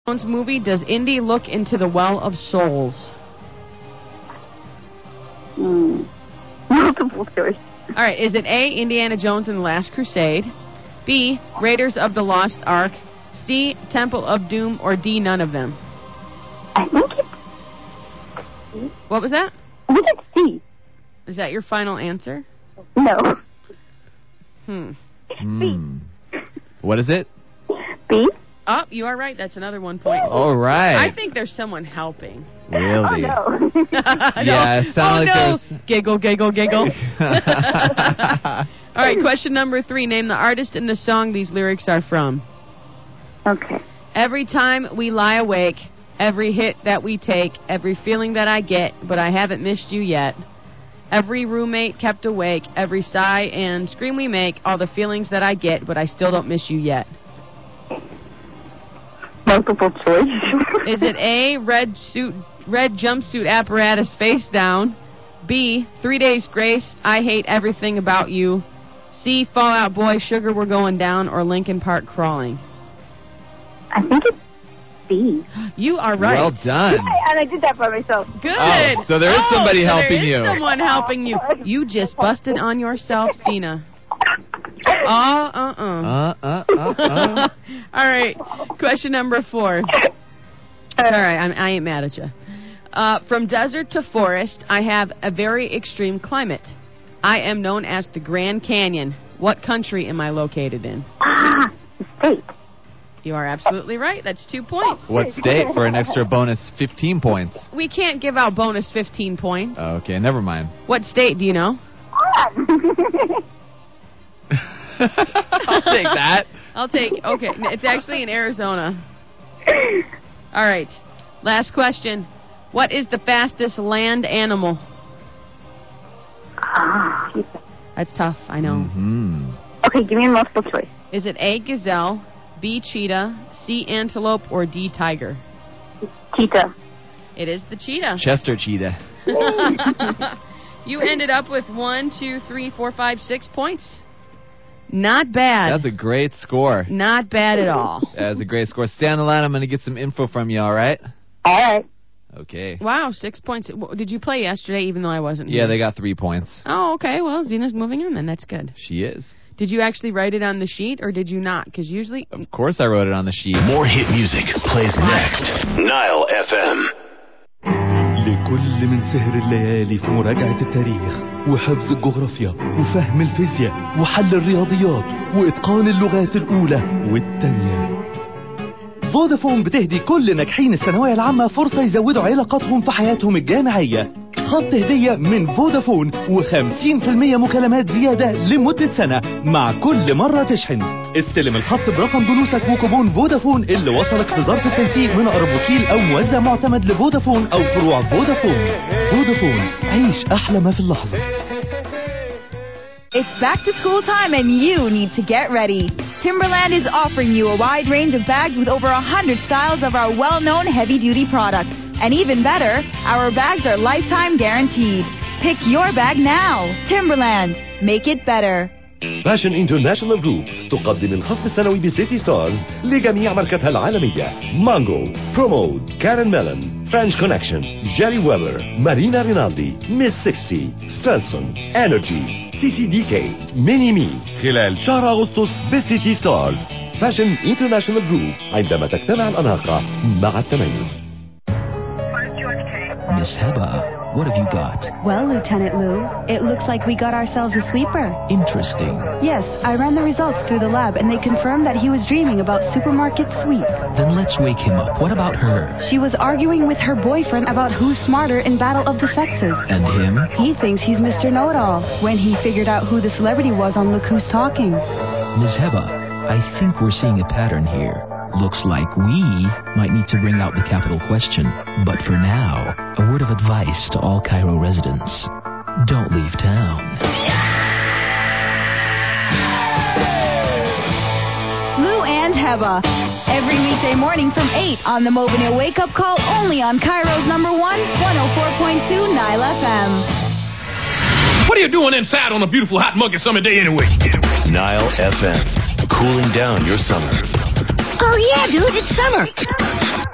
Jones movie does Indy look into the well of souls? Multiple choice. All right, is it A, Indiana Jones and the Last Crusade, B, Raiders of the Lost Ark, C, Temple of Doom, or D, none of them? I think it's C. What was that? I think it's C. Is that your final answer? No. B. What is it? B. Oh, you are right. That's another 1 point. All right. I think there's someone helping. Really? Oh, no. Yeah, it sounded like there's... Giggle, giggle, giggle. All right, question number 3. Name the artist in the song these lyrics are from. Okay. Every time we lie awake, every hit that we take, every feeling that I get, but I haven't missed you yet. Every roommate kept awake, every sigh and scream we make, all the feelings that I get, but I still don't miss you yet. Multiple choice. Is it A, red jumpsuit apparatus face down, B, 3 Days Grace, I hate everything about you, C, Fall Out Boy, Sugar We're Going Down, or Linkin Park Crawling? I think it's B. You are right. Well done. Yeah, and I did that by myself. Good. Oh, so there is somebody helping you. There is someone helping you. You just busted on yourself, Cena. All right. Question number 4. All right, I ain't mad at you. From desert to forest, I have a very extreme climate. I am known as the Grand Canyon. What country am I located in? The state. You are absolutely right. That's 2 points. What state for an extra bonus 15 points? We can't give out bonus 15 points. Okay, never mind. What state do you know? I'll take that. Okay, it's actually in Arizona. All right, last question. What is the fastest land animal? That's tough, I know. Mm-hmm. Okay, give me a multiple choice. Is it A, gazelle, B, cheetah, C, antelope, or D, tiger? Cheetah. It is the cheetah. Chester cheetah. You ended up with 1, 2, 3, 4, 5, 6 points. Not bad. That's a great score. Not bad at all. That's a great score. Stay on the line. I'm going to get some info from you, all right? All right. Okay. Wow, 6 points. Did you play yesterday even though I wasn't here? Yeah, they got 3 points. Oh, okay. Well, Zena's moving on then. That's good. She is. Did you actually write it on the sheet or did you not? Because usually... Of course I wrote it on the sheet. More hit music plays next. Nile FM. لكل من سهر الليالي في مراجعة التاريخ وحفظ الجغرافيا وفهم الفيزياء وحل الرياضيات وإتقان اللغات الأولى والتانية. فودافون بتهدي كل ناجحين الثانوية العامة فرصة يزودوا علاقاتهم في حياتهم الجامعية. خط هدية من فودافون و50% مكالمات زيادة لمدة سنة مع كل مرة تشحن. استلم الخط برقم جلوسك وكوبون فودافون اللي وصلك في ظرف التنسيق من أقرب وكيل أو موزع معتمد لفودافون أو فروع فودافون. فودافون، عيش أحلى ما في اللحظة. It's back to school time and you need to get ready. Timberland is offering you a wide range of bags with over 100 styles of our well-known heavy-duty products. And even better, our bags are lifetime guaranteed. Pick your bag now. Timberland. Make it better. فاشن انترناشونال جروب تقدم الخصم السنوي بسيتي ستارز لجميع ماركتها العالمية. مانجو، برومود، كارن ميلون، فرنش كونكشن، جيري ويبر، مارينا رينالدي، ميس 60، ستيلسون، انرجي، CCDK، ميني مي خلال شهر أغسطس بسيتي ستارز. فاشن انترناشونال جروب عندما تجتمع الأناقة مع التميز. Miss Heba, what have you got? Well, Lieutenant Lou, it looks like we got ourselves a sleeper. Interesting. Yes, I ran the results through the lab and they confirmed that he was dreaming about supermarket sweep. Then let's wake him up. What about her? She was arguing with her boyfriend about who's smarter in Battle of the Sexes. And him? He thinks he's Mr. Know-It-All when he figured out who the celebrity was on Look Who's Talking. Ms. Heba, I think we're seeing a pattern here. Looks like we might need to bring out the capital question. But for now, a word of advice to all Cairo residents. Don't leave town. Lou and Heba. Every weekday morning from 8 on the Mobile Wake Up Call only on Cairo's number 1, 104.2 Nile FM. What are you doing inside on a beautiful hot muggy summer day anyway? Nile FM. Cooling down your summer. Oh, yeah, dude, it's summer.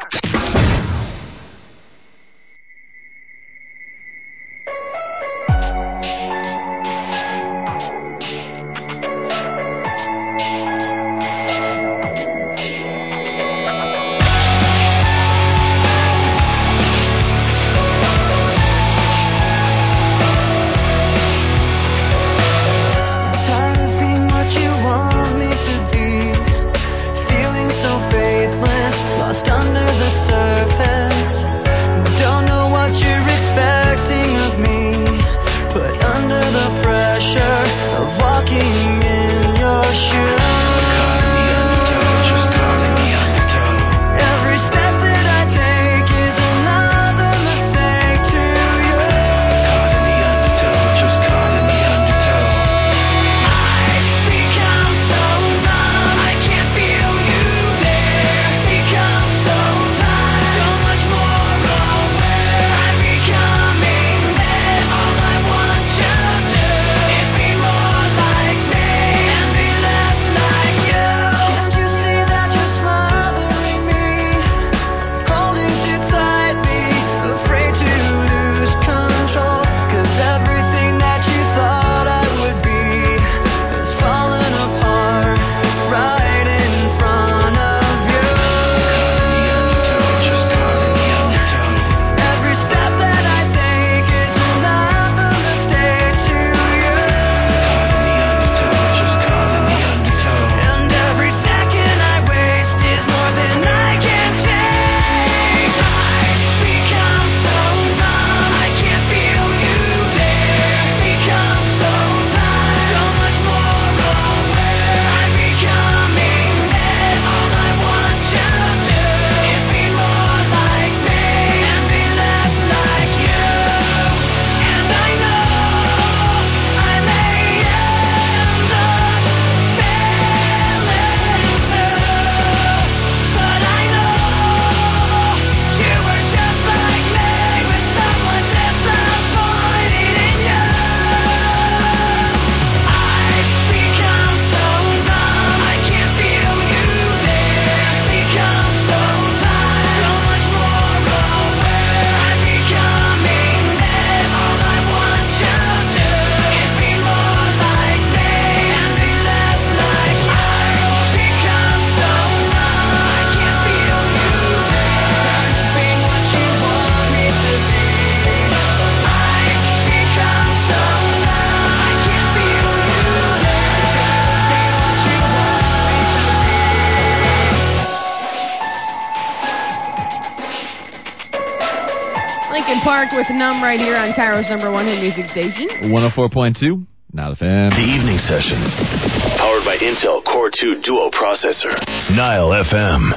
Lincoln Park with Numb right here on Cairo's #1 hit music station. 104.2, Nile FM. The evening session. Powered by Intel Core 2 Duo Processor. Nile FM.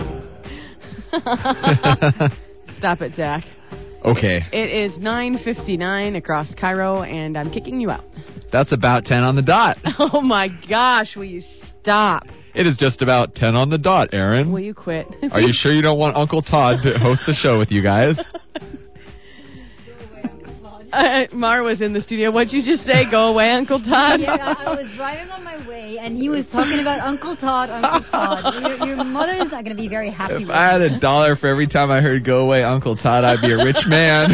Stop it, Zach. Okay. It is 9:59 across Cairo, and I'm kicking you out. That's about 10 on the dot. Oh, my gosh. Will you stop? It is just about 10 on the dot, Aaron. Will you quit? Are you sure you don't want Uncle Todd to host the show with you guys? Mar was in the studio. What'd you just say? Go away, Uncle Todd? Yeah, I was driving on my way, and he was talking about Uncle Todd, Uncle Todd. Your mother is not going to be very happy If with I had you. $1 for every time I heard "Go away, Uncle Todd," I'd be a rich man.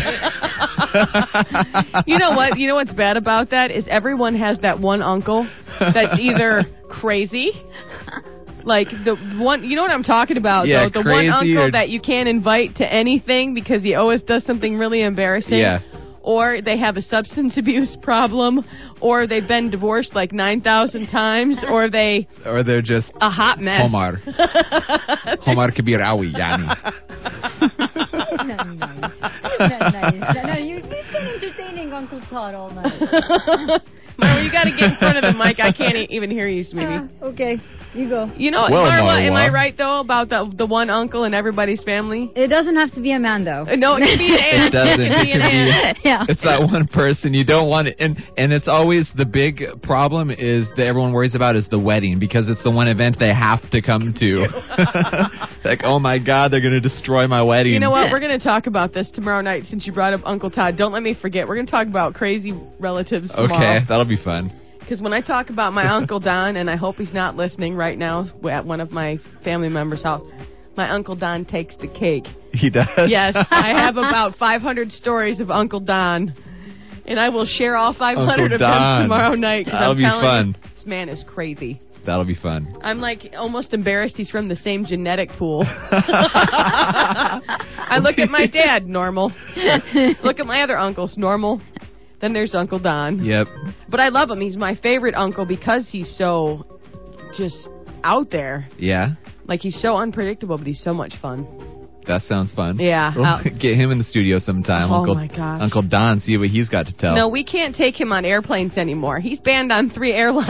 You know what? You know what's bad about that is everyone has that one uncle that's either crazy, like the one. You know what I'm talking about? Yeah, though? The one crazy uncle or- that you can't invite to anything because he always does something really embarrassing. Yeah. Or they have a substance abuse problem, or they've been divorced like 9,000 times, or they're just a hot mess. Homar. Homar Kabir Awi, yani. Not nice. No, you've been entertaining Uncle Todd all night. Marwa, you got to get in front of the mic. I can't even hear you, sweetie. Okay, you go. You know, Well, Marwa, am I Marwa. right, though, about the one uncle in everybody's family? It doesn't have to be a man, though. No, it can be an aunt. It doesn't. It can be an aunt. Yeah. It's that one person you don't want it. And it's always the big problem is that everyone worries about is the wedding because it's the one event they have to come to. Like, oh my God, they're going to destroy my wedding. You know what? We're going to talk about this tomorrow night since you brought up Uncle Todd. Don't let me forget. We're going to talk about crazy relatives tomorrow. Okay, that'll be fun. Because when I talk about my Uncle Don, and I hope he's not listening right now at one of my family members' house, my Uncle Don takes the cake. He does? Yes, I have about 500 stories of Uncle Don, and I will share all 500 Uncle of Don. them tomorrow night. 'Cause That'll I'm be telling fun. you, this man is crazy. That'll be fun. I'm like almost embarrassed he's from the same genetic pool. I look at my dad, normal. Look at my other uncles, normal. Then there's Uncle Don. Yep. But I love him. He's my favorite uncle because he's so just out there. Yeah? Like, he's so unpredictable, but he's so much fun. That sounds fun. Yeah. We'll get him in the studio sometime. Oh, Uncle, my gosh. Uncle Don, see what he's got to tell. No, we can't take him on airplanes anymore. He's banned on 3 airlines.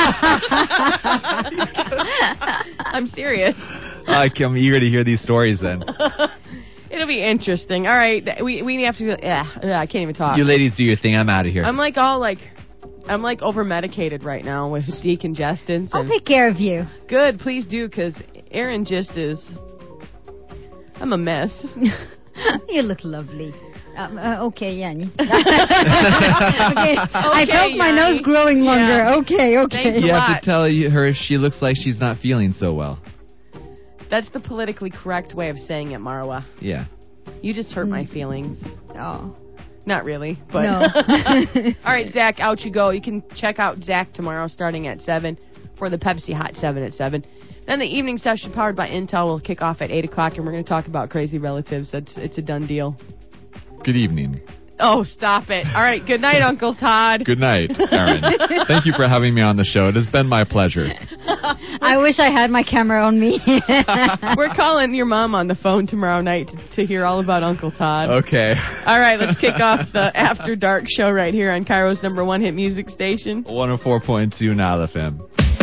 I'm serious. I'm eager to hear these stories then. It'll be interesting. All right, we have to. I can't even talk. You ladies do your thing. I'm out of here. I'm like over medicated right now with decongestants. I'll take care of you. Good, please do, because Aaron just is. I'm a mess. You look lovely. Okay, Yanni. Okay, I felt my Yanni. nose growing longer. Yeah. Okay. Thanks you a have lot. to tell her she looks like she's not feeling so well. That's the politically correct way of saying it, Marwa. Yeah. You just hurt my feelings. Oh. Not really, but. No. All right, Zach, out you go. You can check out Zach tomorrow starting at 7 for the Pepsi Hot 7 at 7. Then the evening session powered by Intel will kick off at 8 o'clock, and we're going to talk about crazy relatives. It's a done deal. Good evening. Oh, stop it. All right, good night, Uncle Todd. Good night, Aaron. Thank you for having me on the show. It has been my pleasure. I wish I had my camera on me. We're calling your mom on the phone tomorrow night to hear all about Uncle Todd. Okay. All right, let's kick off the After Dark show right here on Cairo's #1 hit music station. 104.2 Nile FM.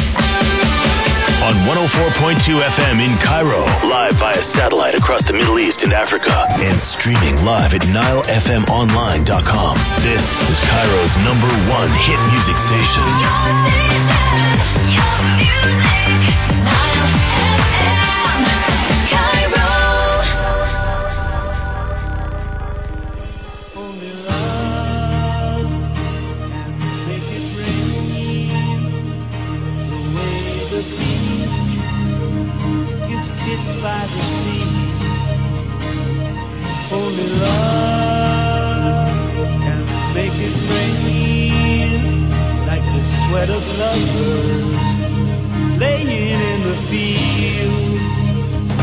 On 104.2 FM in Cairo. Live via satellite across the Middle East and Africa. And streaming live at NileFMOnline.com. This is Cairo's #1 hit music station. By the sea, only love can make it rain like the sweat of lovers laying in the fields.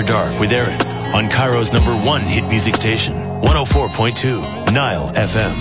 Dark with Aaron on Cairo's #1 hit music station, 104.2 Nile FM.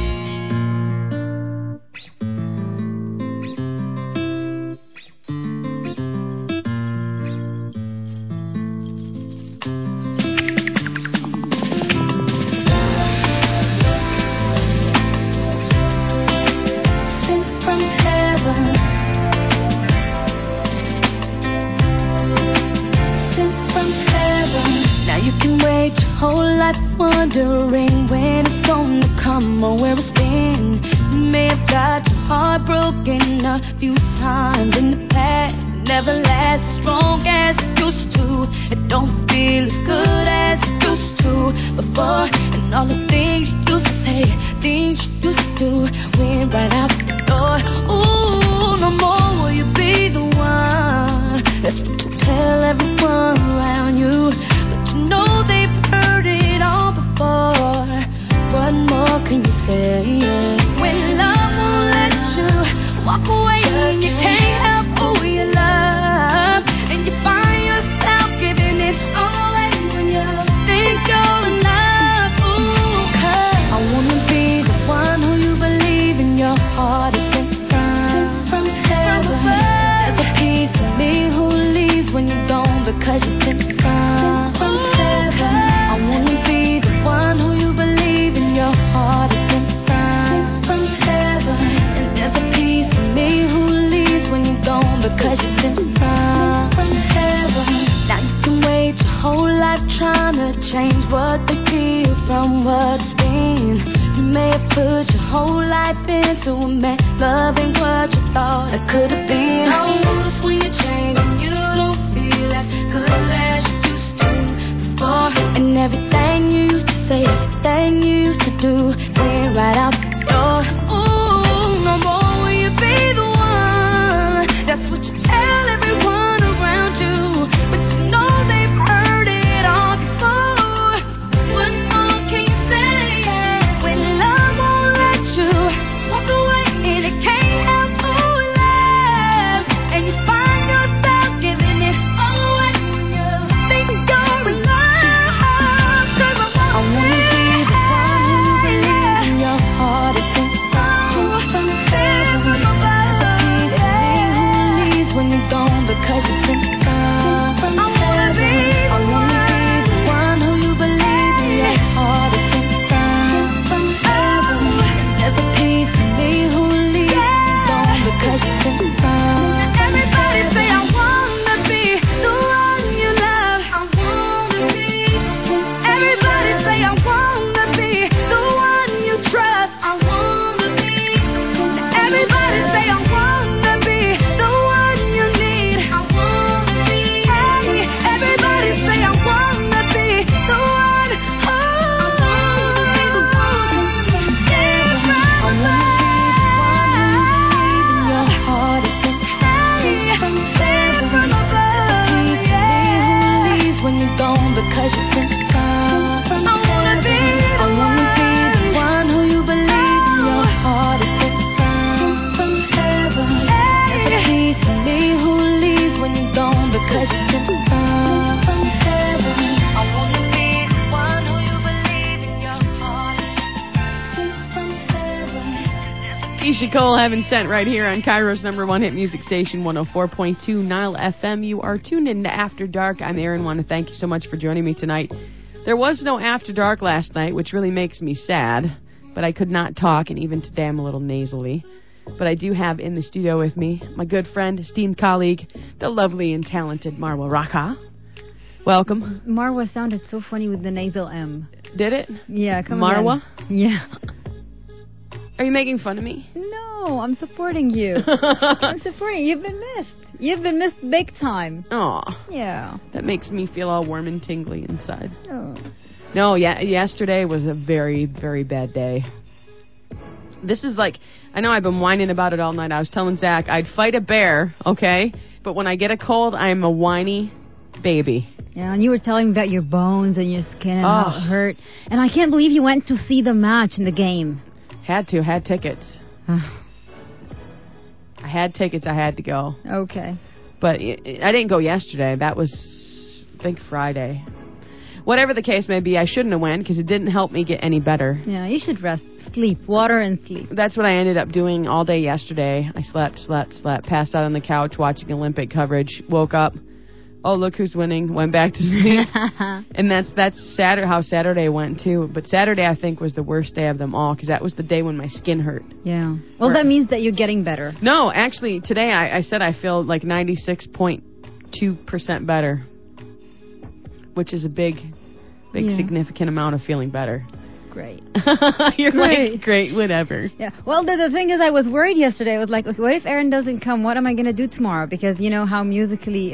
Wondering when it's gonna come or where it's been. You may have got your heart broken a few times in the past. It never lasts as strong as it used to. It don't feel as good as it used to before. And all the things you used to say, things you used to do, went right out the door. Ooh, no more will you be the one. That's what you tell everyone around you. But you know they've heard it all before. What more can you say? When love won't let you walk away and you can't help who you love, and you find yourself giving it all away when you think you're enough. Ooh, 'cause I wanna be the one who you believe in your heart is sent from heaven. There's a piece of me who leaves when you're gone because you're sent from heaven. I wanna be the one who you believe in your heart is sent from heaven. And there's a piece of me who leaves when you're gone because you're sent from heaven. Now you can wait your whole life trying to change what they feel from what it's been. You may have put your whole life into a man, loving what you thought it could have been. Oh, that's when you change and you don't feel as good as you used to before. And everything you used to say, everything you used to do, went right out the door. Ooh, no more will you be the one. That's what you tell everyone around you. But you know they've heard it all before. What more can you say? When love won't let you walk away and it can't help who you love, and you find yourself giving it all away when you think you're in love. 'Cause I wanna be the one who you believe in your heart is sent from heaven. There's a piece of me who leaves when you're gone because you're sent from heaven. I wanna be the one who you believe in your heart is sent from heaven. There's a piece of me who leaves when you're gone because you're sent from. Everybody say I wanna be the one you love. I wanna be. Everybody say I wanna be the one you trust. I wanna be. Everybody say I wanna be the one you need. I wanna be. Everybody say I wanna be the one. Oh, I wanna be the one. Your heart is sent from heaven. Leave when you're gone because you're sent from. I wanna be the one who you believe in your heart is sent from heaven. There's a piece of me who leaves when you're gone because you're sent from heaven. I wanna be the one who you believe in your heart is sent from heaven. Keisha Cole, Heaven Sent, right here on Cairo's #1 hit music station, 104.2 Nile FM. You are tuned in to After Dark. I'm Aaron. Want to thank you so much for joining me tonight. There was no After Dark last night, which really makes me sad, but I could not talk, and even today I'm a little nasally. But I do have in the studio with me my good friend, esteemed colleague, the lovely and talented Marwa Raka. Welcome. Marwa sounded so funny with the nasal M. Did it? Yeah, come Marwa? on. Yeah. Are you making fun of me? No, I'm supporting you. I'm supporting you. You've been missed. You've been missed big time. Aw. Yeah. That makes me feel all warm and tingly inside. Oh. No, yesterday was a very, very bad day. This is like, I know I've been whining about it all night. I was telling Zach I'd fight a bear, okay? But when I get a cold, I'm a whiny baby. Yeah, and you were telling me about your bones and your skin and how it hurt. And I can't believe you went to see the match in the game. Had tickets. I had tickets, I had to go. Okay. But I didn't go yesterday. That was think Friday. Whatever the case may be, I shouldn't have went because it didn't help me get any better. Yeah, you should rest. Sleep. Water and sleep. That's what I ended up doing all day yesterday. I slept, passed out on the couch watching Olympic coverage, woke up. Oh, look who's winning. Went back to sleep. And that's Saturday, how Saturday went, too. But Saturday, I think, was the worst day of them all because that was the day when my skin hurt. Yeah. Well, that means that you're getting better. No, actually, today I said I feel like 96.2% better, which is a big significant amount of feeling better. Great. You're like, great, whatever. Yeah. Well, the thing is, I was worried yesterday. I was like, okay, what if Aaron doesn't come? What am I going to do tomorrow? Because you know how musically...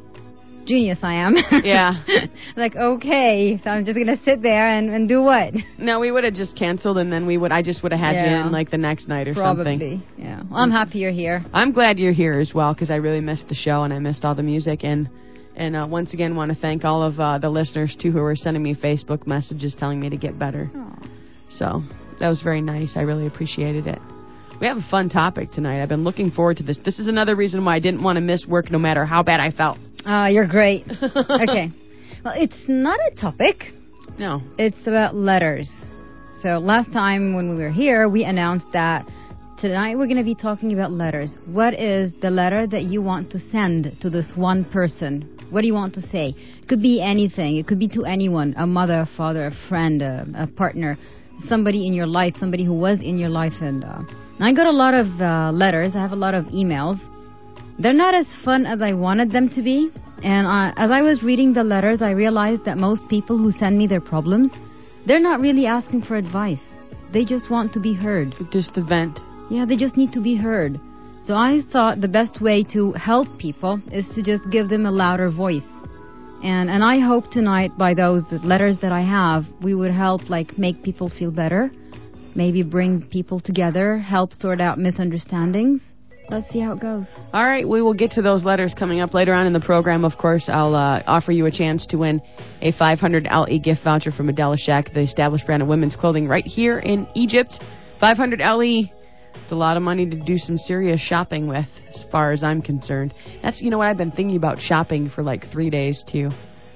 genius I am. Yeah. Like, okay, so I'm just going to sit there and do what? No, we would have just canceled, and then I just would have had you in, like, the next night or something. Probably, yeah. Well, I'm happy you're here. I'm glad you're here as well, because I really missed the show, and I missed all the music, and once again want to thank all of the listeners, too, who were sending me Facebook messages telling me to get better. Aww. So, that was very nice. I really appreciated it. We have a fun topic tonight. I've been looking forward to this. This is another reason why I didn't want to miss work no matter how bad I felt. You're great. Okay. Well, it's not a topic. No. It's about letters. So last time when we were here, we announced that tonight we're going to be talking about letters. What is the letter that you want to send to this one person? What do you want to say? It could be anything. It could be to anyone, a mother, a father, a friend, a partner, somebody in your life, somebody who was in your life. And I got a lot of letters. I have a lot of emails. They're not as fun as I wanted them to be. And as I was reading the letters, I realized that most people who send me their problems, they're not really asking for advice. They just want to be heard. Just to vent. Yeah, they just need to be heard. So I thought the best way to help people is to just give them a louder voice. And I hope tonight, by those letters that I have, we would help make people feel better, maybe bring people together, help sort out misunderstandings. Let's see how it goes. All right, we will get to those letters coming up later on in the program. Of course, I'll offer you a chance to win a 500 LE gift voucher from Adela Shack, the established brand of women's clothing right here in Egypt. 500 LE. It's a lot of money to do some serious shopping with, as far as I'm concerned. That's, you know what, I've been thinking about shopping for 3 days, too.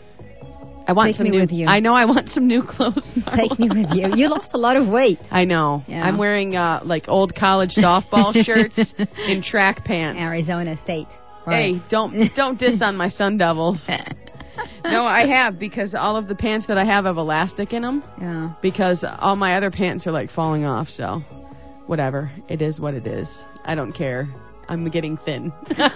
I want Take me with you. I know, I want some new clothes. Take me with you. You lost a lot of weight. I know. Yeah. I'm wearing old college softball shirts and track pants. Arizona State. Right. Hey, don't diss on my Sun Devils. No, I have, because all of the pants that I have elastic in them. Yeah. Because all my other pants are falling off, so whatever. It is what it is. I don't care. I'm getting thin.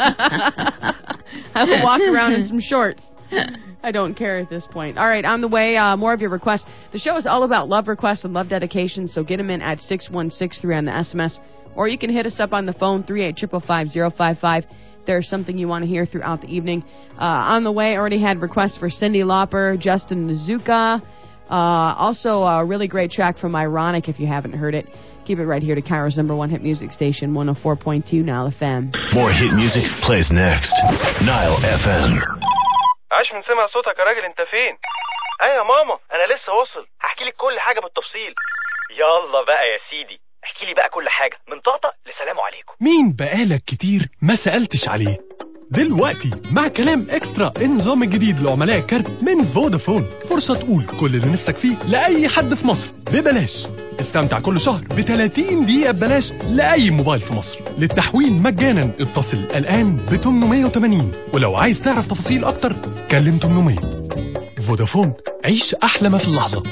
I will walk around in some shorts. I don't care at this point. All right, on the way, more of your requests. The show is all about love requests and love dedications, so get them in at 61663 on the SMS, or you can hit us up on the phone, 38555-055. There's something you want to hear throughout the evening. On the way, I already had requests for Cyndi Lauper, Justin Nizuka, also a really great track from Ironic, if you haven't heard it. Keep it right here to Cairo's #1 hit music station, 104.2 Nile FM. More hit music plays next. Nile FM. عاش من سمع صوتك يا راجل، انت فين؟ ايه يا ماما، انا لسه واصل، هحكي لك كل حاجه بالتفصيل. يلا بقى يا سيدي، احكي لي بقى كل حاجه من طقطق لسلام عليكم. مين بقالك كتير ما سألتش عليه؟ دلوقتي مع كلام اكسترا، النظام الجديد لعملاء الكارت من فودافون، فرصة تقول كل اللي نفسك فيه لأي حد في مصر ببلاش. استمتع كل شهر ب 30 دقيقة ببلاش لأي موبايل في مصر. للتحويل مجانا اتصل الآن ب 880، ولو عايز تعرف تفاصيل أكتر كلم 800. فودافون، عيش أحلى ما في اللحظة.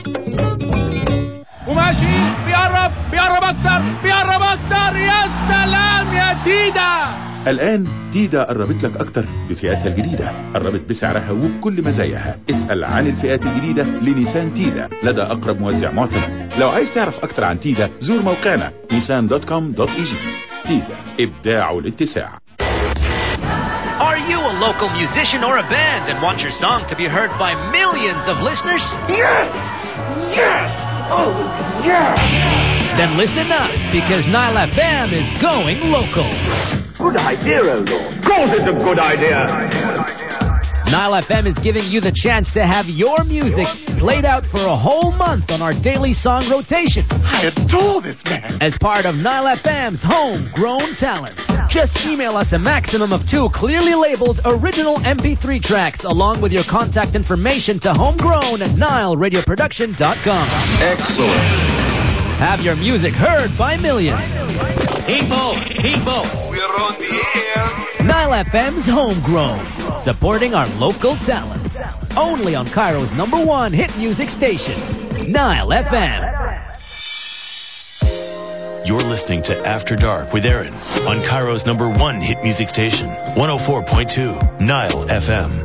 وماشي بيقرب أكتر. يا سلام يا تيدا. الآن تيدا قربت لك أكتر بفئاتها الجديدة، قربت بسعرها وبكل مزاياها. اسأل عن الفئات الجديدة لنيسان تيدا لدى أقرب موزع معتمد. لو عايز تعرف أكتر عن تيدا زور موقعنا nissan.com.eg. تيدا، إبداع الاتساع. Are you a local musician or a band and want your song to be heard by millions of listeners? Yes! Oh, yeah! Then listen up, because Nile FM is going local. Good idea, oh Lord. Of course it's a good idea. Nile FM is giving you the chance to have your music played out for a whole month on our daily song rotation. I adore this man. As part of Nile FM's homegrown talent. Just email us a maximum of 2 clearly labeled original MP3 tracks along with your contact information to homegrown@NileRadioProduction.com. Excellent. Have your music heard by millions. People, We're on the air. Nile FM's Homegrown, supporting our local talent. Only on Cairo's #1 hit music station, Nile FM. You're listening to After Dark with Aaron on Cairo's #1 hit music station, 104.2 Nile FM.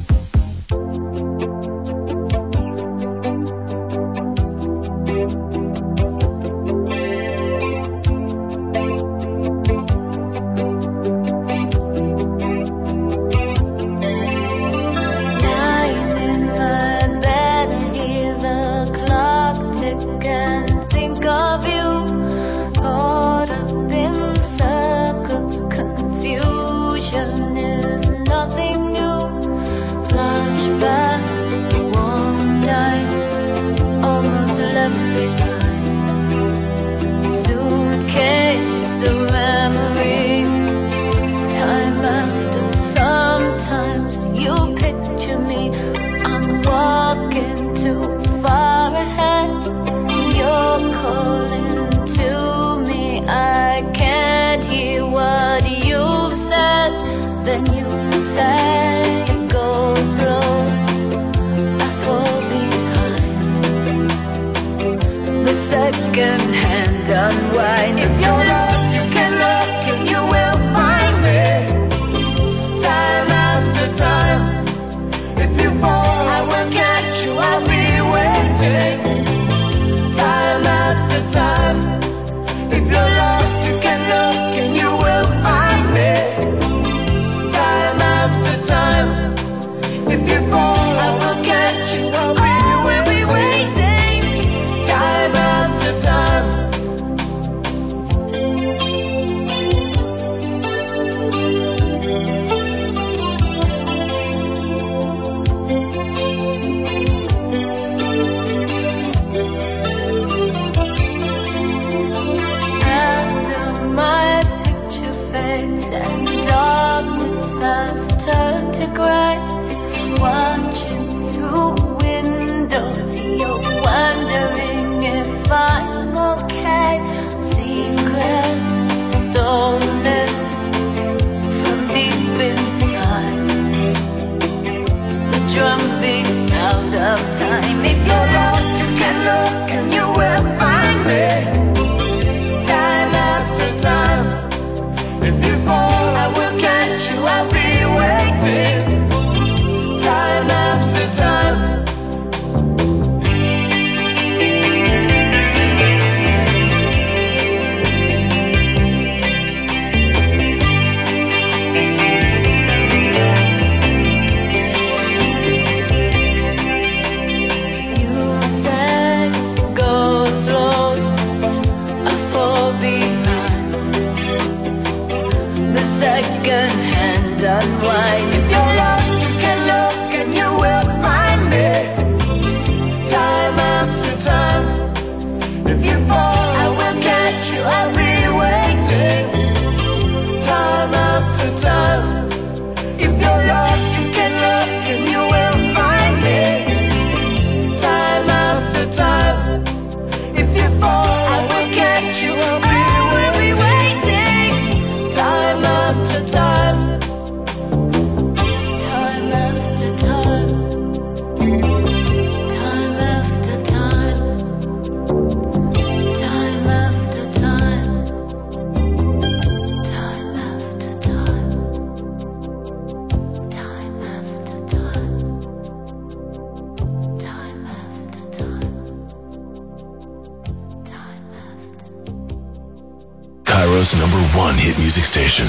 #1 hit music station,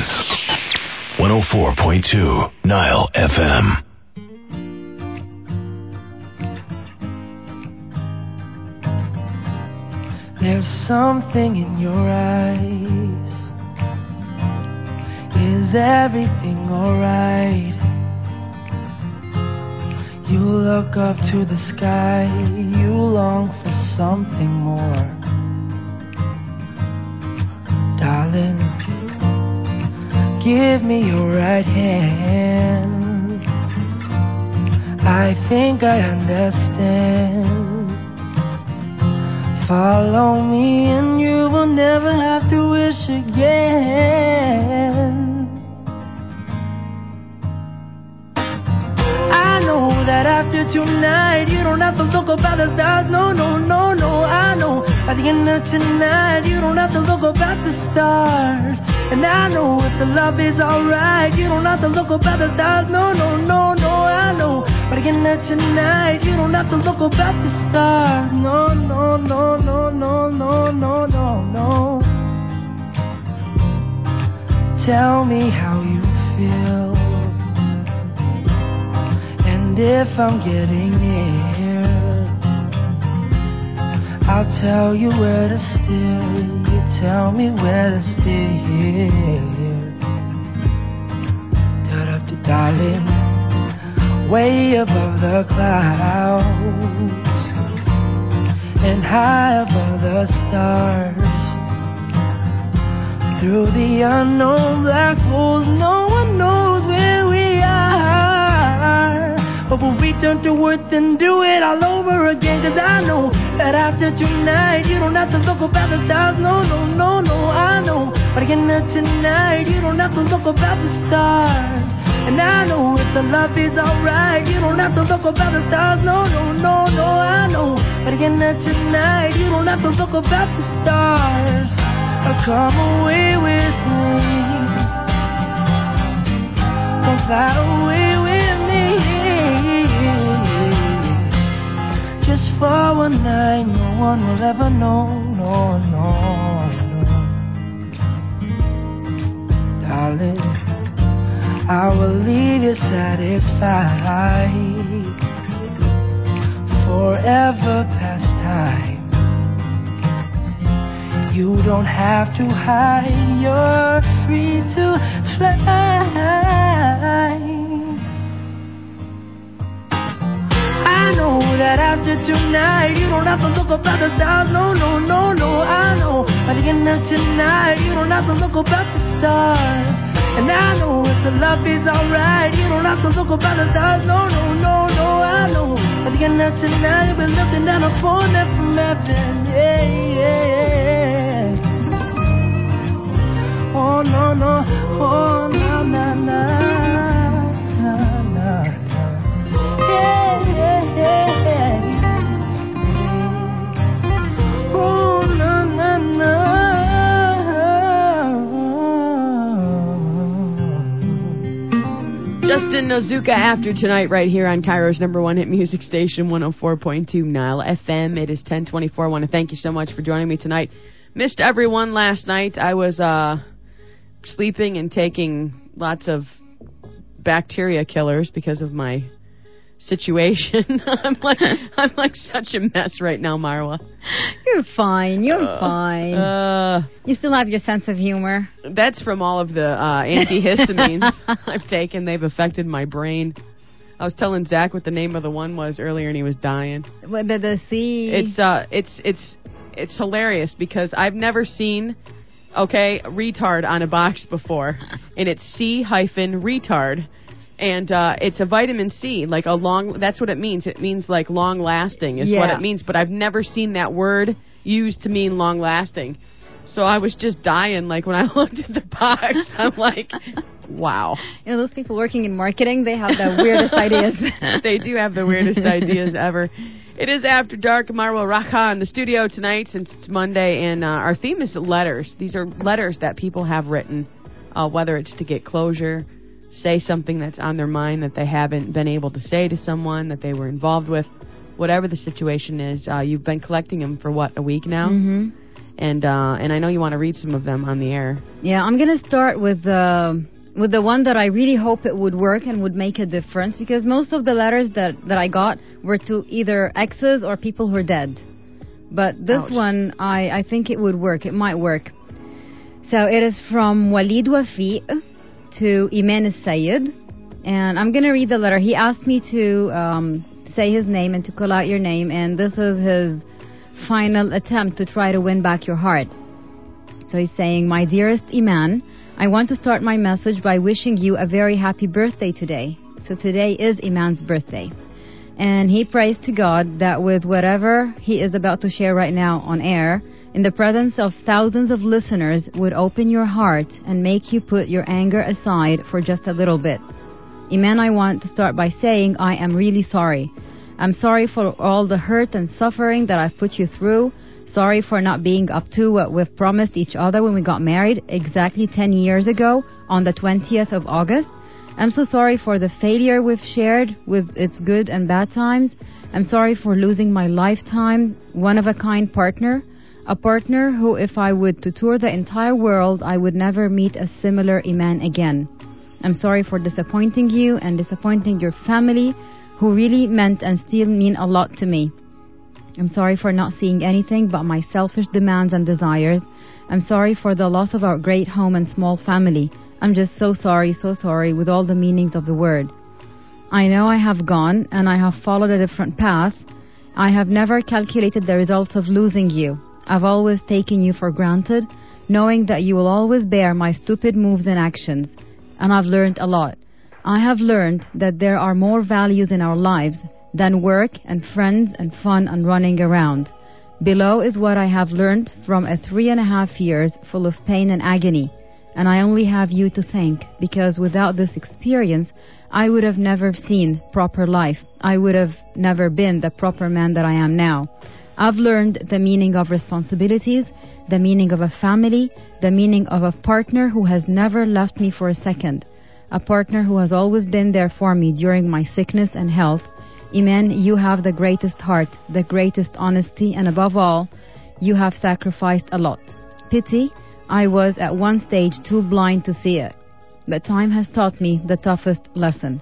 104.2 Nile FM. There's something in your eyes. Is everything alright? You look up to the sky, you long for something more. Darling, give me your right hand. I think I understand. Follow me and you will never have to wish again. I know that after tonight you don't have to look up at the stars. No, no, no, no. I know by the end of tonight you don't have to look up at the stars. And I know if the love is alright you don't have to look up at the stars. No, no, no, no. I know by the end of tonight you don't have to look up at the stars. No, no, no, no, no, no, no, no, no. Tell me how you feel. And if I'm getting near, I'll tell you where to steer. You tell me where to steer. Da-da-da, darling, way above the clouds and high above the stars. Through the unknown black holes, no one knows where we are. But we'll return to earth and do it all over again. Cause I know that after tonight you don't have to look up at the stars. No, no, no, no, I know. But again tonight you don't have to look up at the stars. And I know if the love is alright you don't have to look up at the stars. No, no, no, no, I know. But again tonight you don't have to look up at the stars. Come away with me. Come fly away with me. Just for one night, no one will ever know, no, no, no. Darling, I will leave you satisfied. Forever past time. You don't have to hide, you're free to fly. I know that after tonight you don't have to look up at the stars. No, no, no, no, I know. By the end of tonight you don't have to look up at the stars. And I know if the love is alright you don't have to look up at the stars. No, no, no, no, I know. By the end of tonight you'll be looking down upon it from heaven. Yeah, yeah, yeah. Oh, no, no, oh, na, na, na, na, na, na. Yeah, yeah, yeah, yeah. Oh, na, na, na. Justin Nozuka after tonight right here on Cairo's number one hit music station, 104.2 Nile FM. It is 10:24. I want to thank you so much for joining me tonight. Missed everyone last night. I was sleeping and taking lots of bacteria killers because of my situation. I'm like such a mess right now, Marwa. You're fine. You're fine. You still have your sense of humor. That's from all of the antihistamines I've taken. They've affected my brain. I was telling Zach what the name of the one was earlier, and he was dying. What the C? It's hilarious because I've never seen retard on a box before, and it's C-retard. And it's a vitamin C, like that's what it means. It means like long lasting is what it means. But I've never seen that word used to mean long lasting. So I was just dying. Like when I looked at the box, I'm like, wow. You know, those people working in marketing, they have the weirdest ideas. They do have the weirdest ideas ever. It is After Dark. Marwa Raha in the studio tonight since it's Monday. And our theme is letters. These are letters that people have written, whether it's to get closure, say something that's on their mind that they haven't been able to say to someone that they were involved with. Whatever the situation is, you've been collecting them for, a week now? Mm-hmm. And I know you want to read some of them on the air. Yeah, I'm going to start with the one that I really hope it would work and would make a difference, because most of the letters that I got were to either exes or people who are dead. But this one, I think it would work. It might work. So it is from Walid Wafi to Iman Sayed, and I'm going to read the letter. He asked me to say his name and to call out your name, and this is his final attempt to try to win back your heart. So he's saying, "My dearest Iman, I want to start my message by wishing you a very happy birthday today. So today is Iman's birthday. And he prays to God that with whatever he is about to share right now on air, in the presence of thousands of listeners, would open your heart and make you put your anger aside for just a little bit. Iman, I want to start by saying I am really sorry. I'm sorry for all the hurt and suffering that I've put you through. Sorry for not being up to what we've promised each other when we got married exactly 10 years ago on the 20th of August. I'm so sorry for the failure we've shared with its good and bad times. I'm sorry for losing my lifetime, one-of-a-kind partner. A partner who, if I would to tour the entire world, I would never meet a similar Iman again. I'm sorry for disappointing you and disappointing your family, who really meant and still mean a lot to me. I'm sorry for not seeing anything but my selfish demands and desires. I'm sorry for the loss of our great home and small family. I'm just so sorry with all the meanings of the word. I know I have gone and I have followed a different path. I have never calculated the results of losing you. I've always taken you for granted, knowing that you will always bear my stupid moves and actions. And I've learned a lot. I have learned that there are more values in our lives than work and friends and fun and running around. Below is what I have learned from a 3.5 years full of pain and agony. And I only have you to thank, because without this experience, I would have never seen proper life. I would have never been the proper man that I am now. I've learned the meaning of responsibilities, the meaning of a family, the meaning of a partner who has never left me for a second. A partner who has always been there for me during my sickness and health. Iman, you have the greatest heart, the greatest honesty, and above all, you have sacrificed a lot. Pity, I was at one stage too blind to see it. But time has taught me the toughest lesson.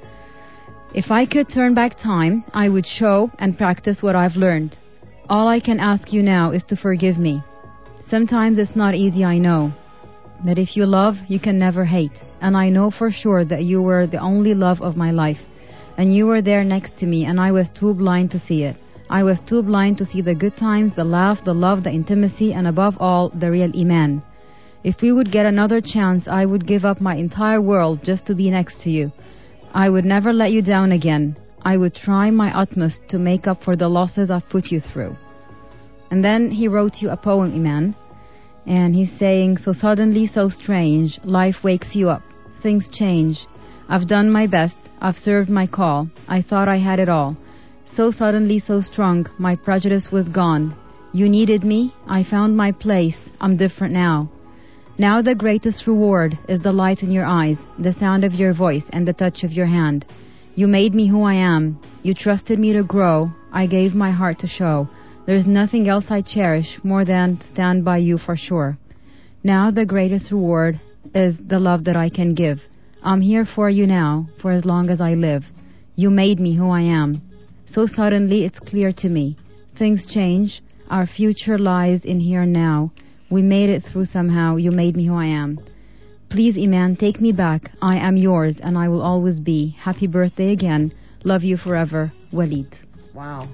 If I could turn back time, I would show and practice what I've learned. All I can ask you now is to forgive me. Sometimes it's not easy, I know. But if you love, you can never hate. And I know for sure that you were the only love of my life. And you were there next to me, and I was too blind to see it. I was too blind to see the good times, the laugh, the love, the intimacy, and above all, the real Iman. If we would get another chance, I would give up my entire world just to be next to you. I would never let you down again. I would try my utmost to make up for the losses I've put you through. And then he wrote you a poem, Iman. And he's saying, so suddenly, so strange, life wakes you up. Things change. I've done my best. I've served my call. I thought I had it all. So suddenly, so strong, my prejudice was gone. You needed me. I found my place. I'm different now. Now the greatest reward is the light in your eyes, the sound of your voice, and the touch of your hand. You made me who I am. You trusted me to grow. I gave my heart to show. There's nothing else I cherish more than to stand by you for sure. Now the greatest reward is the love that I can give. I'm here for you now, for as long as I live. You made me who I am. So suddenly it's clear to me. Things change. Our future lies in here and now. We made it through somehow. You made me who I am. Please, Iman, take me back. I am yours and I will always be. Happy birthday again. Love you forever. Walid. Wow.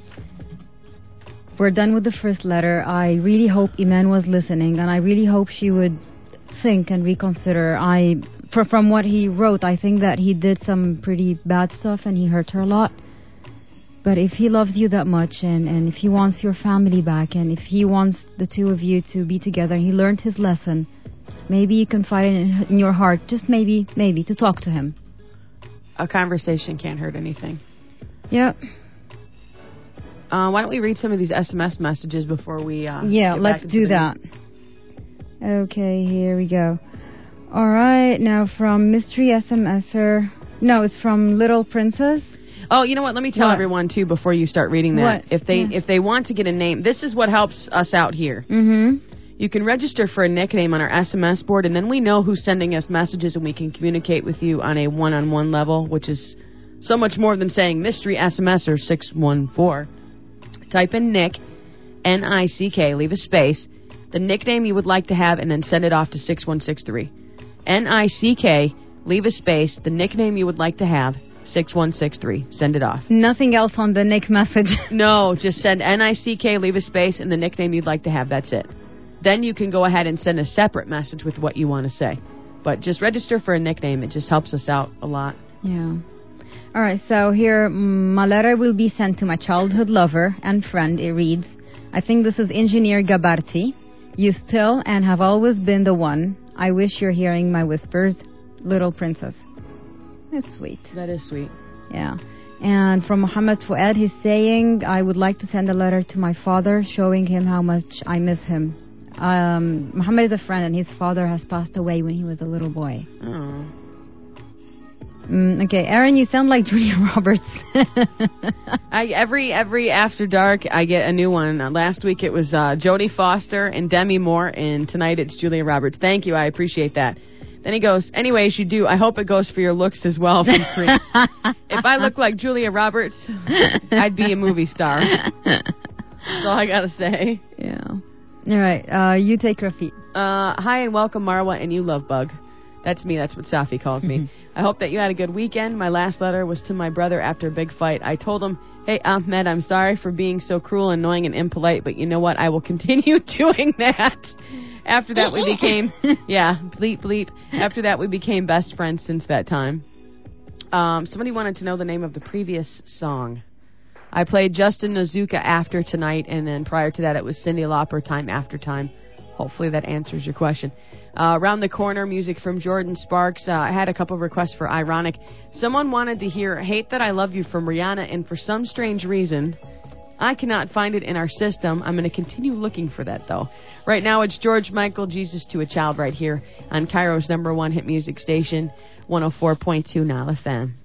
We're done with the first letter. I really hope Iman was listening, and I really hope she would think and reconsider. From what he wrote, I think that he did some pretty bad stuff and he hurt her a lot. But if he loves you that much, and if he wants your family back, and if he wants the two of you to be together, and he learned his lesson, maybe you confide in your heart, just maybe, to talk to him. A conversation can't hurt anything. Yep. Why don't we read some of these SMS messages before we... yeah, let's do that. Okay, here we go. All right, now from Mystery SMSer... No, it's from Little Princess. Oh, you know what? Let me tell everyone, too, before you start reading that. What? If they want to get a name, this is what helps us out here. Mm-hmm. You can register for a nickname on our SMS board, and then we know who's sending us messages, and we can communicate with you on a one-on-one level, which is so much more than saying Mystery SMSer 614. Type in Nick, N-I-C-K, leave a space, the nickname you would like to have, and then send it off to 6163. N-I-C-K, leave a space, the nickname you would like to have, 6163. Send it off. Nothing else on the Nick message. No, just send N-I-C-K, leave a space, and the nickname you'd like to have. That's it. then you can go ahead and send a separate message with what you want to say. But just register for a nickname. It just helps us out a lot. Yeah. All right, so here, my letter will be sent to my childhood lover and friend. It reads, I think this is Engineer Gabarty. You still and have always been the one. I wish you're hearing my whispers, little princess. That's sweet. That is sweet. Yeah. And from Muhammad Fuad, he's saying, I would like to send a letter to my father showing him how much I miss him. Muhammad is a friend, and his father has passed away when he was a little boy. Oh. Okay, Aaron, you sound like Julia Roberts. Every After Dark, I get a new one. Last week it was Jodie Foster and Demi Moore, and tonight it's Julia Roberts. Thank you, I appreciate that. Then he goes, anyways, you do. I hope it goes for your looks as well. If I look like Julia Roberts, I'd be a movie star. That's all I got to say. Yeah. All right, you take Rafi. Hi and welcome, Marwa and you love Bug. That's me. That's what Safi calls me. I hope that you had a good weekend. My last letter was to my brother after a big fight. I told him, hey, Ahmed, I'm sorry for being so cruel, annoying, and impolite, but you know what? I will continue doing that. After that, we became, bleep. After that, we became best friends since that time. Somebody wanted to know the name of the previous song. I played Justin Nozuka After Tonight, and then prior to that, it was Cyndi Lauper, Time After Time. Hopefully that answers your question. Around the Corner, music from Jordan Sparks. I had a couple of requests for Ironic. Someone wanted to hear Hate That I Love You from Rihanna, and for some strange reason, I cannot find it in our system. I'm going to continue looking for that, though. Right now, it's George Michael, Jesus to a Child, right here on Cairo's #1 hit music station, 104.2 Nile FM.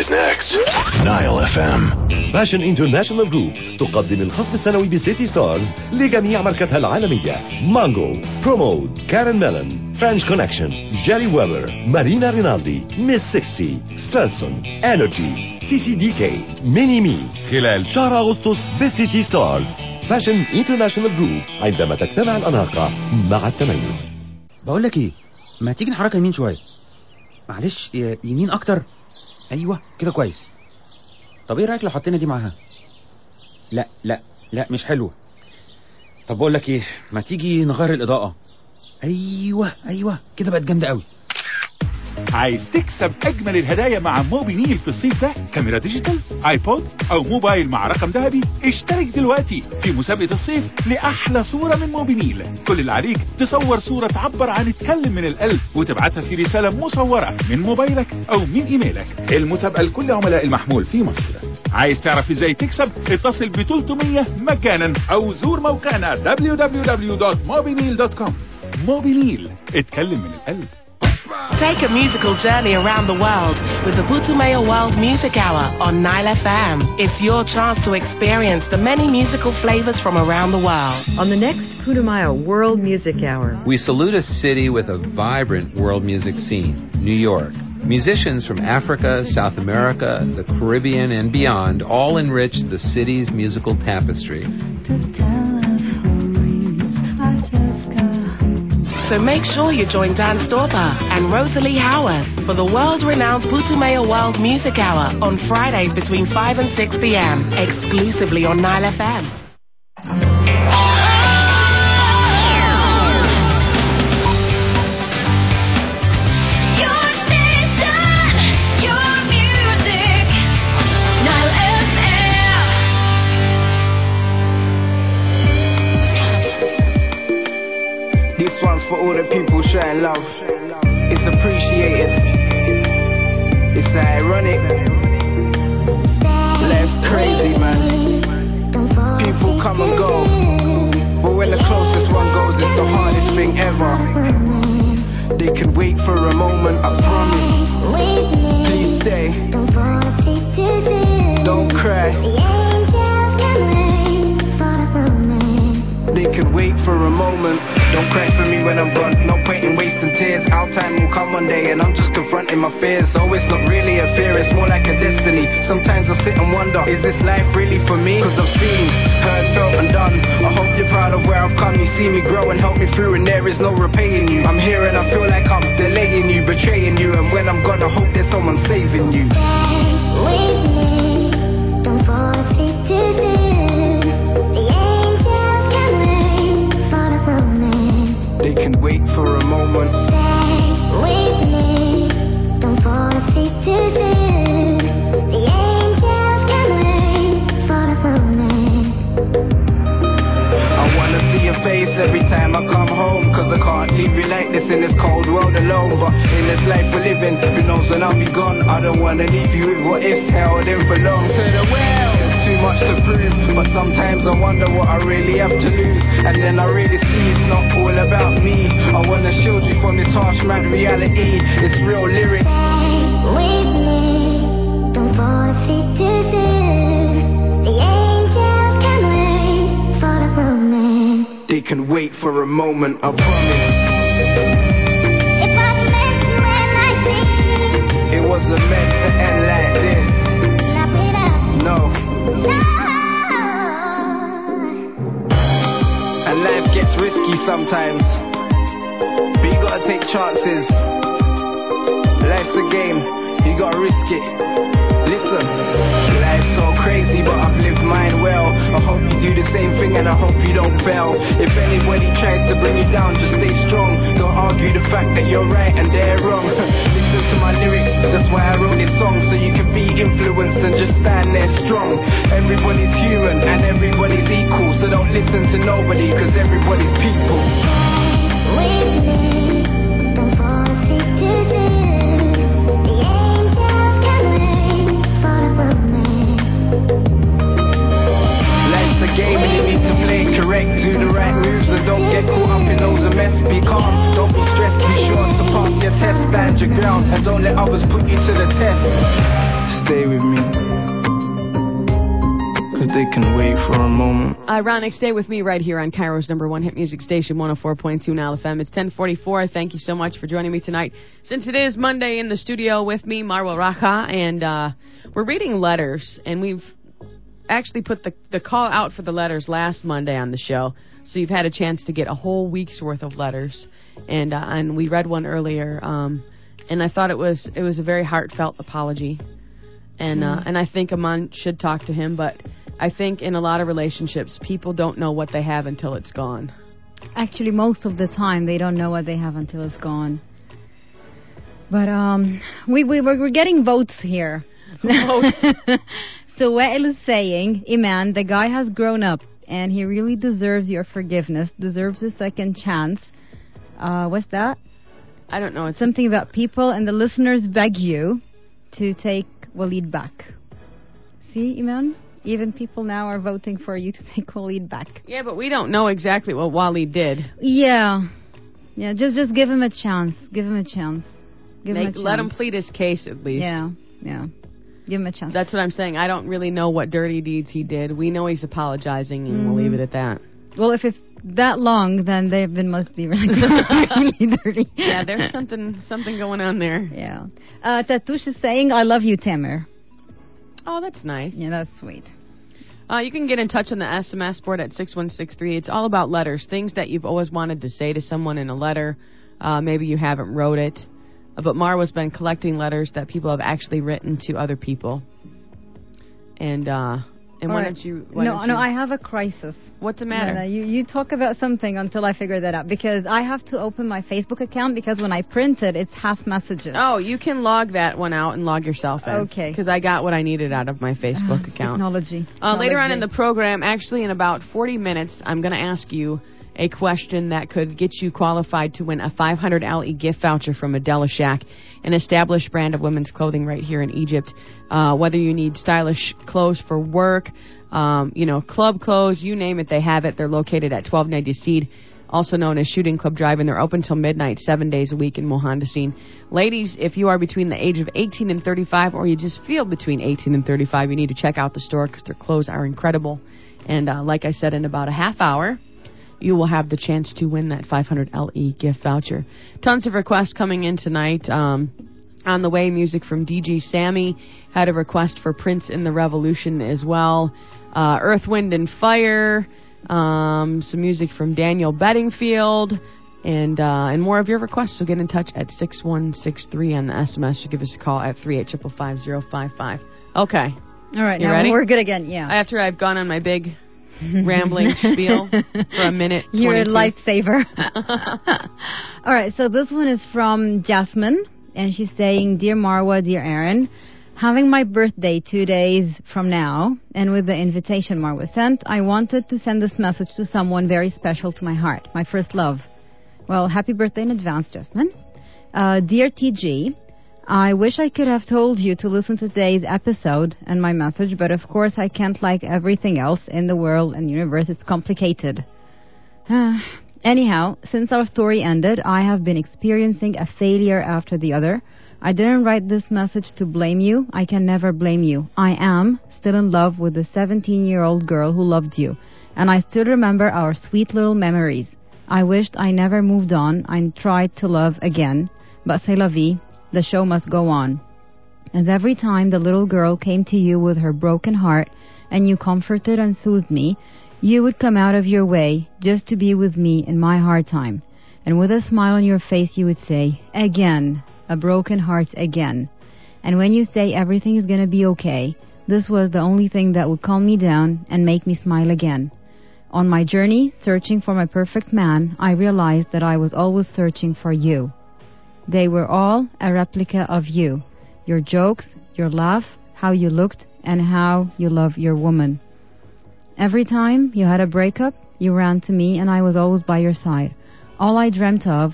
next. Nile FM. فاشن انترناشونال جروب تقدم الخصم السنوي بسيتي ستارز لجميع ماركتها العالمية. مانجو، برومود، كارن ميلون، فرنش كونكشن، جيري ويبر، مارينا رينالدي، ميس 60، ستانسون، انرجي، سي دي كي، ميني مي، خلال شهر أغسطس بسيتي ستارز. فاشن انترناشونال جروب، عندما تجتمع الأناقة مع التميز. بقول لك ايه، ما تيجي نحركها يمين شويه؟ معلش، يمين اكتر. ايوه كده كويس. طب ايه رايك لو حطينا دي معاها؟ لا لا لا، مش حلوه. طب بقول لك ايه، ما تيجي نغير الاضاءه؟ ايوه كده بقت جامده قوي. عايز تكسب اجمل الهدايا مع موبي نيل في الصيف ده؟ كاميرا ديجيتال، ايبود او موبايل مع رقم ذهبي؟ اشترك دلوقتي في مسابقة الصيف لأحلى صورة من موبي نيل. كل اللي عليك تصور صورة تعبر عن اتكلم من القلب وتبعتها في رسالة مصورة من موبايلك او من ايميلك. المسابقة لكل عملاء المحمول في مصر. عايز تعرف ازاي تكسب؟ اتصل ب 300 مجانا او زور موقعنا www.mobinil.com. موبي نيل، اتكلم من القلب. Take a musical journey around the world with the Putumayo World Music Hour on Nile FM. It's your chance to experience the many musical flavors from around the world. On the next Putumayo World Music Hour, we salute a city with a vibrant world music scene, New York. Musicians from Africa, South America, the Caribbean, and beyond all enrich the city's musical tapestry. So make sure you join Dan Storper and Rosalie Howard for the world-renowned Putumayo World Music Hour on Fridays between 5 and 6 p.m. exclusively on Nile FM. For all the people showing love, it's appreciated. It's ironic. Life's crazy, man. People come and go, but when the closest one goes, it's the hardest thing ever. They can wait for a moment, I promise. Please stay. Don't cry. They can wait for a moment. Don't cry for me when I'm gone. No point in wasting tears. Our time will come one day and I'm just confronting my fears. So it's not really a fear, it's more like a destiny. Sometimes I sit and wonder, is this life really for me? Cause I've seen, heard, felt and done. I hope you're proud of where I've come. You see me grow and help me through and there is no repaying you. I'm here and I feel like I'm delaying you, betraying you. And when I'm gone I hope there's someone saving you. With me, don't fall asleep too soon. They can wait for a moment. Stay with me, don't fall asleep too soon. The angels can wait for the moment. I wanna see your face every time I come home, cause I can't leave you like this in this cold world alone. But in this life we're living, who knows when I'll be gone. I don't wanna leave you with what ifs held in for long. To the well, too much to prove, but sometimes I wonder what I really have to lose. And then I really see it's not all about me. I wanna shield you from this harsh mad reality. It's real lyrics. With me, don't fall asleep too soon. The angels can wait for the moment. They can wait for a moment, I promise. It was meant to end like this. It wasn't meant to end like this. Not without you. No. And life gets risky sometimes, but you gotta take chances. Life's a game, you gotta risk it. Listen, life's so crazy, but I've lived mine well. I hope you do the same thing and I hope you don't fail. If anybody tries to bring you down, just stay strong. Don't argue the fact that you're right and they're wrong. Listen to my lyrics, that's why I wrote this song. So you can be influenced and just stand there strong. Everybody's human and everybody's equal. So don't listen to nobody, cause everybody's people. With me, don't fall asleep too soon. The angels can wait for the moment. Life's a game and you need to play correct. Do the right moves and don't get caught up in those a mess. Be calm, don't be stressed. Be sure to pass your test. Stand your ground and don't let others put you to the test. Stay moment. Ironic, stay with me right here on Cairo's #1 hit music station, 104.2 Nile FM. It's 10:44. Thank you so much for joining me tonight. Since it is Monday, in the studio with me, Marwa Raja, and we're reading letters, and we've actually put the call out for the letters last Monday on the show, so you've had a chance to get a whole week's worth of letters, and we read one earlier, and I thought it was a very heartfelt apology, and I think Aman should talk to him, but I think in a lot of relationships, people don't know what they have until it's gone. Actually, most of the time, they don't know what they have until it's gone. But we're getting votes here. So Wael is saying, Iman, the guy has grown up, and he really deserves your forgiveness, deserves a second chance. What's that? I don't know. It's something about people, and the listeners beg you to take Waleed back. See, Iman? Even people now are voting for you to take Waleed back. Yeah, but we don't know exactly what Waleed did. Yeah, just give him a chance. Give him a chance. Let him plead his case at least. Yeah. Give him a chance. That's what I'm saying. I don't really know what dirty deeds he did. We know he's apologizing, and we'll leave it at that. Well, if it's that long, then they've been mostly really dirty. Yeah, there's something going on there. Yeah. Tatush is saying, I love you, Tamer. Oh, that's nice. Yeah, that's sweet. You can get in touch on the SMS board at 6163. It's all about letters, things that you've always wanted to say to someone in a letter. Maybe you haven't wrote it. But Marwa's been collecting letters that people have actually written to other people. And why don't you... No, I have a crisis. What's the matter? No, you talk about something until I figure that out. Because I have to open my Facebook account because when I print it, it's half messages. Oh, you can log that one out and log yourself in. Okay. Because I got what I needed out of my Facebook account. Technology. Later on in the program, actually in about 40 minutes, I'm going to ask you a question that could get you qualified to win a 500 LE gift voucher from Adela Shack, an established brand of women's clothing right here in Egypt. Whether you need stylish clothes for work, club clothes, you name it, they have it. They're located at 1290 Seed, also known as Shooting Club Drive, and they're open till midnight, 7 days a week in Mohandassine. Ladies, if you are between the age of 18 and 35, or you just feel between 18 and 35, you need to check out the store because their clothes are incredible. And like I said, in about a half hour, you will have the chance to win that 500 LE gift voucher. Tons of requests coming in tonight. On the way, music from DJ Sammy. Had a request for Prince in the Revolution as well. Earth, Wind, and Fire. Some music from Daniel Bedingfield. And more of your requests. So get in touch at 6163 on the SMS. You give us a call at 38555. Okay. All right. You now ready? We're good again. Yeah. After I've gone on my big... rambling spiel for a minute. You're a lifesaver. All right, so this one is from Jasmine, and she's saying, Dear Marwa, dear Aaron, having my birthday 2 days from now, and with the invitation Marwa sent, I wanted to send this message to someone very special to my heart, my first love. Well, happy birthday in advance, Jasmine. Dear TG, I wish I could have told you to listen to today's episode and my message, but of course I can't. Like everything else in the world and universe, it's complicated. Anyhow, since our story ended, I have been experiencing a failure after the other. I didn't write this message to blame you. I can never blame you. I am still in love with the 17-year-old girl who loved you, and I still remember our sweet little memories. I wished I never moved on and tried to love again, but c'est la vie. The show must go on. As every time the little girl came to you with her broken heart and you comforted and soothed me, you would come out of your way just to be with me in my hard time. And with a smile on your face you would say, again, a broken heart again. And when you say everything is going to be okay, this was the only thing that would calm me down and make me smile again. On my journey, searching for my perfect man, I realized that I was always searching for you. They were all a replica of you. Your jokes, your laugh, how you looked, and how you love your woman. Every time you had a breakup, you ran to me and I was always by your side. All I dreamt of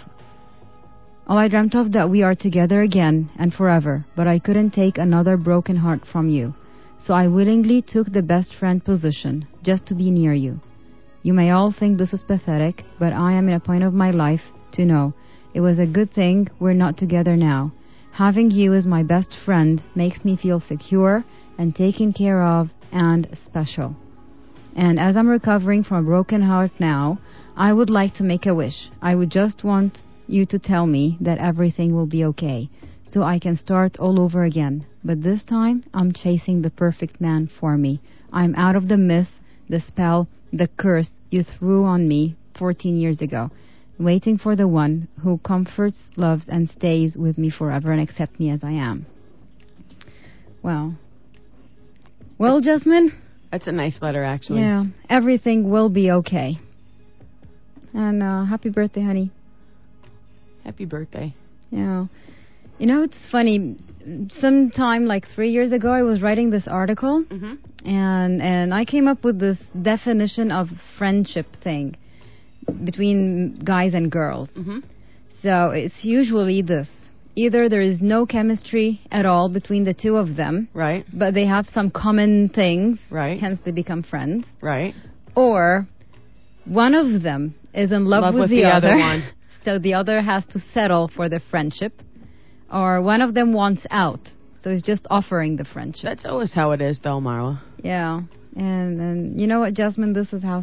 that we are together again and forever, but I couldn't take another broken heart from you. So I willingly took the best friend position, just to be near you. You may all think this is pathetic, but I am in a point of my life to know it was a good thing we're not together now. Having you as my best friend makes me feel secure and taken care of and special. And as I'm recovering from a broken heart now, I would like to make a wish. I would just want you to tell me that everything will be okay, so I can start all over again. But this time, I'm chasing the perfect man for me. I'm out of the myth, the spell, the curse you threw on me 14 years ago, waiting for the one who comforts, loves, and stays with me forever and accepts me as I am. Wow. Well, Jasmine? That's a nice letter, actually. Yeah, everything will be okay. And happy birthday, honey. Happy birthday. Yeah. You know, it's funny. Sometime like 3 years ago, I was writing this article, and I came up with this definition of friendship thing between guys and girls. So it's usually this. Either there is no chemistry at all between the two of them, right? But they have some common things, right? Hence they become friends, right? Or one of them is in love with the other one. So the other has to settle for the friendship. Or one of them wants out, so it's just offering the friendship. That's always how it is, though, Marwa. Yeah, and you know what, Jasmine? This is how